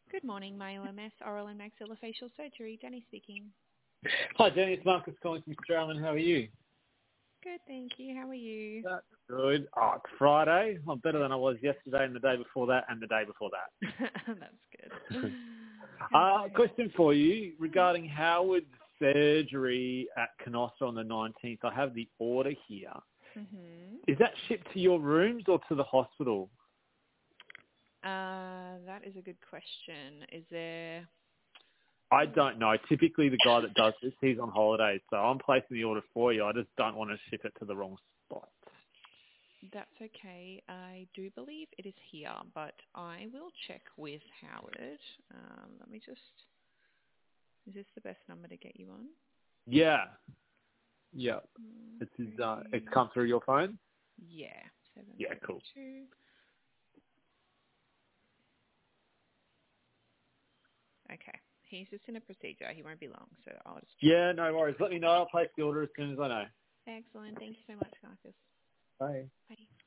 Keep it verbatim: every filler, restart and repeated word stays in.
Good morning, my O M S, oral and maxillofacial surgery. Danny speaking. Hi, Danny. It's Marcus calling from Australia. How are you? Good, thank you. How are you? That's good. Oh, it's Friday. I'm better than I was yesterday and the day before that and the day before that. That's good. uh, question for you regarding Howard's surgery at Canossa on the nineteenth. I have the order here. Mm-hmm. Is that shipped to your rooms or to the hospital? Uh, that is a good question. Is there... I don't know. Typically, the guy that does this, he's on holidays, so I'm placing the order for you. I just don't want to ship it to the wrong spot. That's okay. I do believe it is here, but I will check with Howard. Um, let me just... Is this the best number to get you on? Yeah. Yeah. Mm, It's his, uh, it's three... come through your phone? Yeah. Seven, Yeah, cool. two. Okay. He's just in a procedure. He won't be long, so I'll just check. Yeah, no worries. Let me know. I'll place the order as soon as I know. Excellent. Thank you so much, Marcus. Bye. Bye.